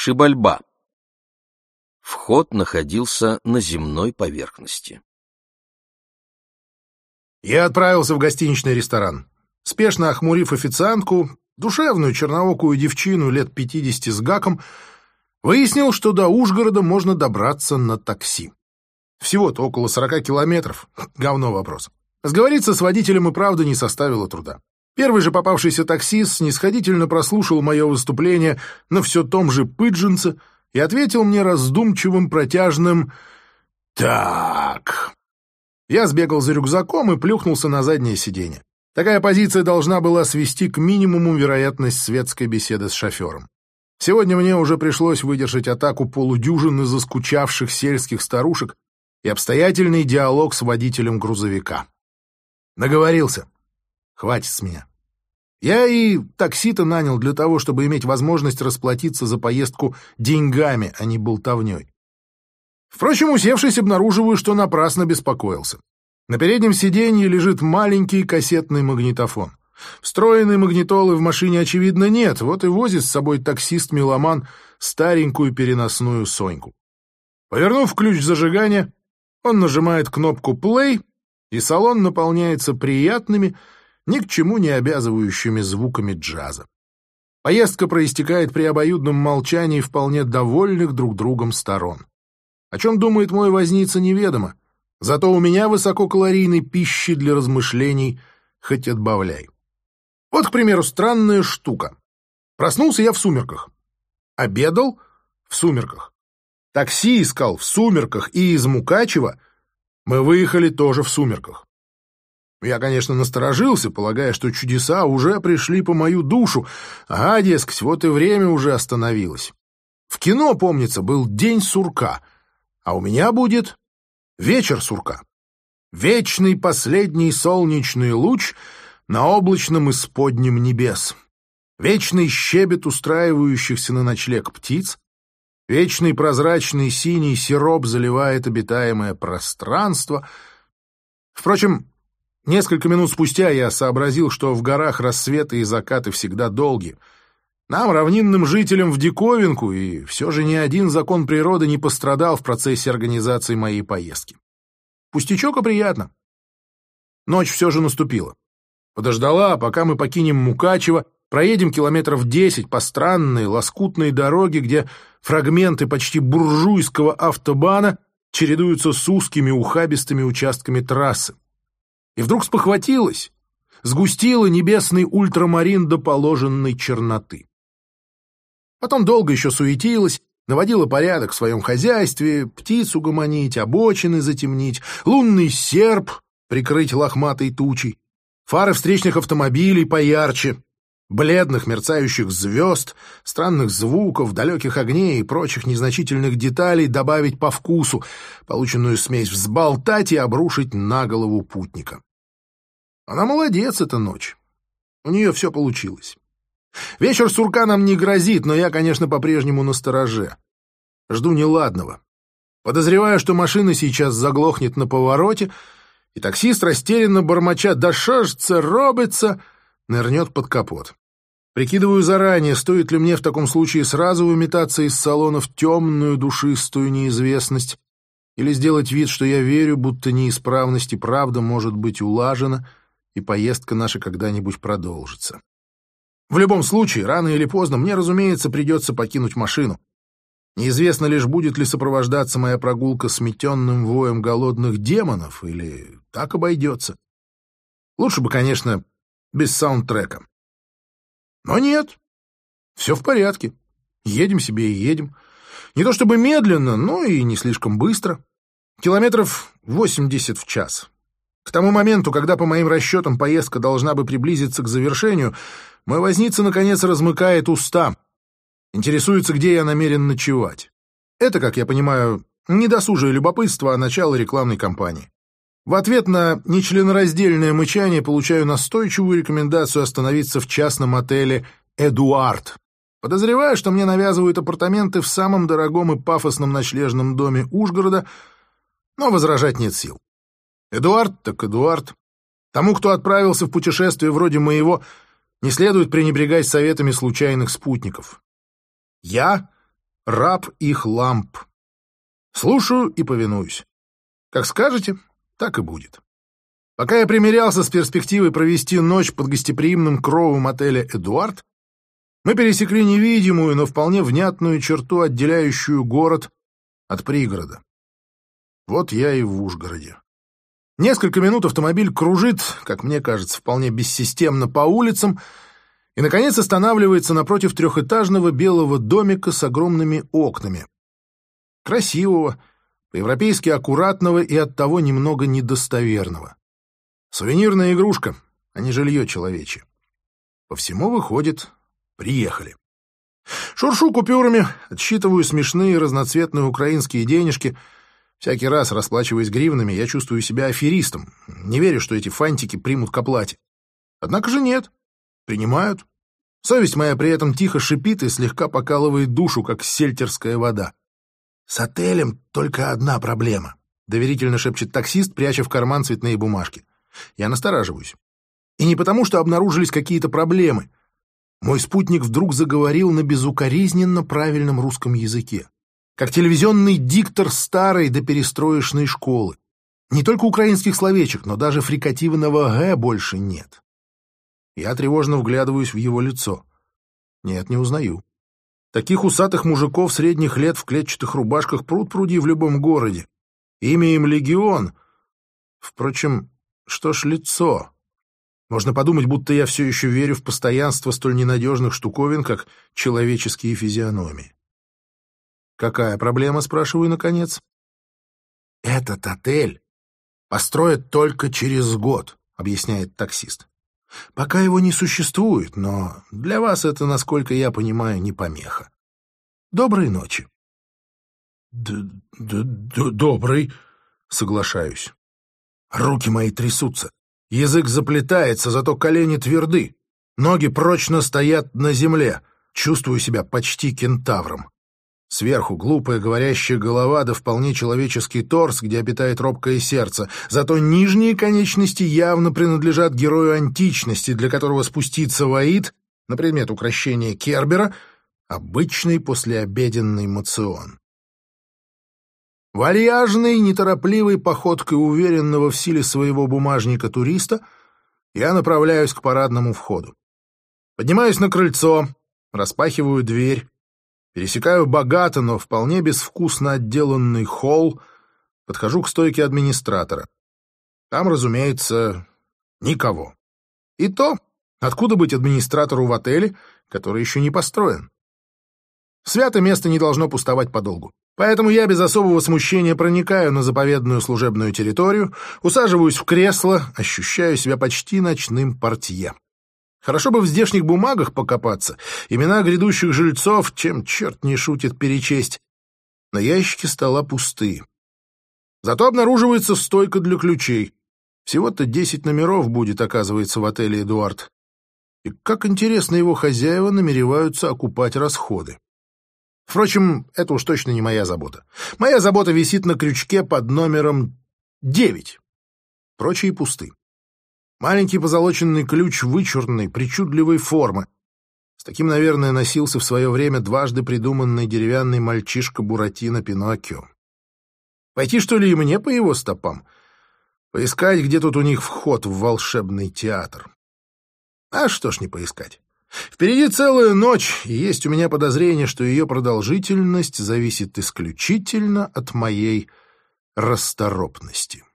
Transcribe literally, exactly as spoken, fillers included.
Шибальба. Вход находился на земной поверхности. Я отправился в гостиничный ресторан. Спешно охмурив официантку, душевную черноокую девчину лет пятидесяти с гаком, выяснил, что до Ужгорода можно добраться на такси. Всего-то около сорока километров. Говно вопрос. Сговориться с водителем и правда не составило труда. Первый же попавшийся таксист снисходительно прослушал мое выступление на все том же пыджинце и ответил мне раздумчивым протяжным «Так». Я сбегал за рюкзаком и плюхнулся на заднее сиденье. Такая позиция должна была свести к минимуму вероятность светской беседы с шофером. Сегодня мне уже пришлось выдержать атаку полудюжины заскучавших сельских старушек и обстоятельный диалог с водителем грузовика. Наговорился. Хватит с меня. Я и такси-то нанял для того, чтобы иметь возможность расплатиться за поездку деньгами, а не болтовней. Впрочем, усевшись, обнаруживаю, что напрасно беспокоился. На переднем сиденье лежит маленький кассетный магнитофон. Встроенной магнитолы в машине, очевидно, нет, вот и возит с собой таксист-меломан старенькую переносную Соньку. Повернув ключ зажигания, он нажимает кнопку «плей», и салон наполняется приятными, ни к чему не обязывающими звуками джаза. Поездка проистекает при обоюдном молчании вполне довольных друг другом сторон. О чем думает мой возница, неведомо, зато у меня высококалорийной пищи для размышлений хоть отбавляй. Вот, к примеру, странная штука. Проснулся я в сумерках. Обедал в сумерках. Такси искал в сумерках, и из Мукачева мы выехали тоже в сумерках. Я, конечно, насторожился, полагая, что чудеса уже пришли по мою душу, а, дескать, вот и время уже остановилось. В кино, помнится, был день сурка, а у меня будет вечер сурка. Вечный последний солнечный луч на облачном исподнем небес. Вечный щебет устраивающихся на ночлег птиц. Вечный прозрачный синий сироп заливает обитаемое пространство. Впрочем, несколько минут спустя я сообразил, что в горах рассветы и закаты всегда долгие. Нам, равнинным жителям, в диковинку, и все же ни один закон природы не пострадал в процессе организации моей поездки. Пустячок, а приятно. Ночь все же наступила. Подождала, пока мы покинем Мукачево, проедем километров десять по странной, лоскутной дороге, где фрагменты почти буржуйского автобана чередуются с узкими ухабистыми участками трассы. И вдруг спохватилась, сгустила небесный ультрамарин до положенной черноты. Потом долго еще суетилась, наводила порядок в своем хозяйстве, птиц угомонить, обочины затемнить, лунный серп прикрыть лохматой тучей, фары встречных автомобилей поярче, бледных мерцающих звезд, странных звуков, далеких огней и прочих незначительных деталей добавить по вкусу, полученную смесь взболтать и обрушить на голову путника. Она молодец, эта ночь. У нее все получилось. Вечер сурка нам не грозит, но я, конечно, по-прежнему настороже. Жду неладного. Подозреваю, что машина сейчас заглохнет на повороте, и таксист, растерянно бормоча «Да шо ж це робиться!», нырнет под капот. Прикидываю заранее, стоит ли мне в таком случае сразу выметаться из салона в темную душистую неизвестность или сделать вид, что я верю, будто неисправность и правда может быть улажена, и поездка наша когда-нибудь продолжится. В любом случае, рано или поздно мне, разумеется, придется покинуть машину. Неизвестно лишь, будет ли сопровождаться моя прогулка сметенным воем голодных демонов, или так обойдется. Лучше бы, конечно, без саундтрека. Но нет, все в порядке. Едем себе и едем. Не то чтобы медленно, но и не слишком быстро. Километров восемьдесят в час. К тому моменту, когда, по моим расчетам, поездка должна бы приблизиться к завершению, мой возница, наконец, размыкает уста. Интересуется, где я намерен ночевать. Это, как я понимаю, не досужее любопытство, а начало рекламной кампании. В ответ на нечленораздельное мычание получаю настойчивую рекомендацию остановиться в частном отеле «Эдуард». Подозреваю, что мне навязывают апартаменты в самом дорогом и пафосном ночлежном доме Ужгорода, но возражать нет сил. Эдуард так Эдуард. Тому, кто отправился в путешествие вроде моего, не следует пренебрегать советами случайных спутников. Я раб их ламп. Слушаю и повинуюсь. Как скажете, так и будет. Пока я примирялся с перспективой провести ночь под гостеприимным кровом отеля «Эдуард», мы пересекли невидимую, но вполне внятную черту, отделяющую город от пригорода. Вот я и в Ужгороде. Несколько минут автомобиль кружит, как мне кажется, вполне бессистемно по улицам и, наконец, останавливается напротив трехэтажного белого домика с огромными окнами. Красивого, по-европейски аккуратного и оттого немного недостоверного. Сувенирная игрушка, а не жилье человечье. По всему выходит, приехали. Шуршу купюрами, отсчитываю смешные разноцветные украинские денежки. Всякий раз, расплачиваясь гривнами, я чувствую себя аферистом. Не верю, что эти фантики примут к оплате. Однако же нет. Принимают. Совесть моя при этом тихо шипит и слегка покалывает душу, как сельтерская вода. «С отелем только одна проблема», — доверительно шепчет таксист, пряча в карман цветные бумажки. Я настораживаюсь. И не потому, что обнаружились какие-то проблемы. Мой спутник вдруг заговорил на безукоризненно правильном русском языке, как телевизионный диктор старой доперестроечной школы. Не только украинских словечек, но даже фрикативного «г» больше нет. Я тревожно вглядываюсь в его лицо. Нет, не узнаю. Таких усатых мужиков средних лет в клетчатых рубашках пруд-пруди в любом городе. Имя им легион. Впрочем, что ж лицо? Можно подумать, будто я все еще верю в постоянство столь ненадежных штуковин, как человеческие физиономии. «Какая проблема?» — спрашиваю наконец. «Этот отель построят только через год», — объясняет таксист. «Пока его не существует, но для вас это, насколько я понимаю, не помеха. Доброй ночи». «Добрый», — соглашаюсь. Руки мои трясутся, язык заплетается, зато колени тверды, ноги прочно стоят на земле, чувствую себя почти кентавром. Сверху глупая говорящая голова да вполне человеческий торс, где обитает робкое сердце, зато нижние конечности явно принадлежат герою античности, для которого спуститься в Аид, на предмет укрощения Кербера, обычный послеобеденный моцион. Вальяжной, неторопливой походкой уверенного в силе своего бумажника туриста я направляюсь к парадному входу. Поднимаюсь на крыльцо, распахиваю дверь, пересекаю богато, но вполне безвкусно отделанный холл, подхожу к стойке администратора. Там, разумеется, никого. И то, откуда быть администратору в отеле, который еще не построен? Святое место не должно пустовать подолгу. Поэтому я без особого смущения проникаю на заповедную служебную территорию, усаживаюсь в кресло, ощущаю себя почти ночным портье. Хорошо бы в здешних бумагах покопаться, имена грядущих жильцов, чем черт не шутит, перечесть. Но ящики стола пусты. Зато обнаруживается стойка для ключей. Всего-то десять номеров будет, оказывается, в отеле «Эдуард». И как интересно его хозяева намереваются окупать расходы. Впрочем, это уж точно не моя забота. Моя забота висит на крючке под номером девять. Прочие пусты. Маленький позолоченный ключ вычурной, причудливой формы. С таким, наверное, носился в свое время дважды придуманный деревянный мальчишка Буратино Пиноккио. Пойти, что ли, и мне по его стопам? Поискать, где тут у них вход в волшебный театр? А что ж не поискать? Впереди целая ночь, и есть у меня подозрение, что ее продолжительность зависит исключительно от моей расторопности.